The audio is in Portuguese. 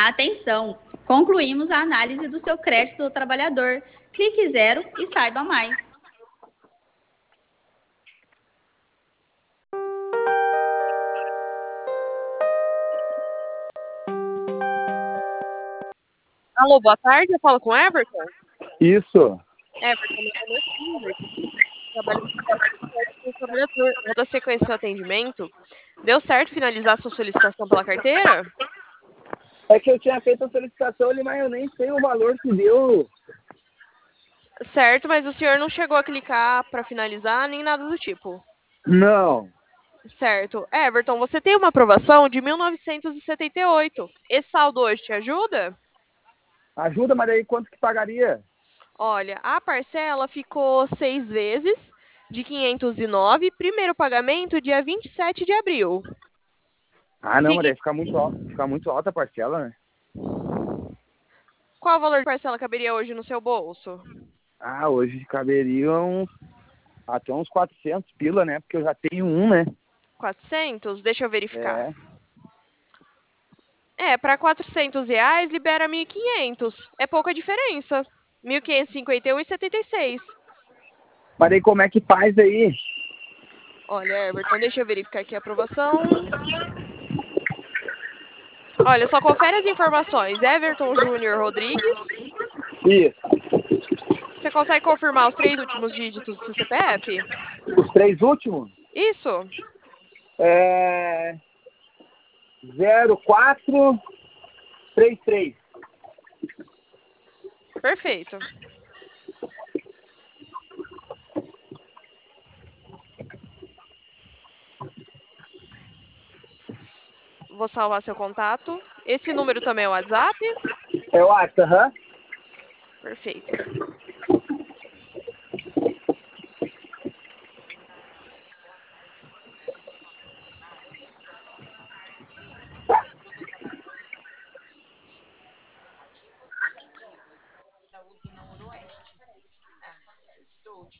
Atenção! Concluímos a análise do seu crédito do trabalhador. Clique zero e saiba mais. Alô, boa tarde, eu falo com o Everton? Isso. Everton, meu nome é Silvia, trabalho com o trabalhador. Vou dar sequência ao atendimento. Deu certo finalizar a sua solicitação pela carteira? É que eu tinha feito a solicitação ali, mas eu nem sei o valor que deu. Certo, mas o senhor não chegou a clicar para finalizar, nem nada do tipo. Não. Certo. Everton, você tem uma aprovação de 1978. Esse saldo hoje te ajuda? Ajuda, mas aí quanto que pagaria? Olha, a parcela ficou 6 vezes de 509, primeiro pagamento dia 27 de abril. Ah, não, mas Fique... aí fica muito alta a parcela, né? Qual o valor de parcela caberia hoje no seu bolso? Ah, hoje caberia até uns 400 pila, né? Porque eu já tenho um, né? 400? Deixa eu verificar. É. Para R$ 400 libera 1.500. É pouca diferença. 1.551,76. Mas aí como é que faz aí? Olha, Everton, deixa eu verificar aqui a aprovação. Olha, só confere as informações. Everton Júnior Rodrigues. Isso. Você consegue confirmar os 3 últimos dígitos do seu CPF? Os 3 últimos? Isso. É... 0433. Perfeito. Vou salvar seu contato. Esse número também é o WhatsApp? É o WhatsApp, aham. Perfeito.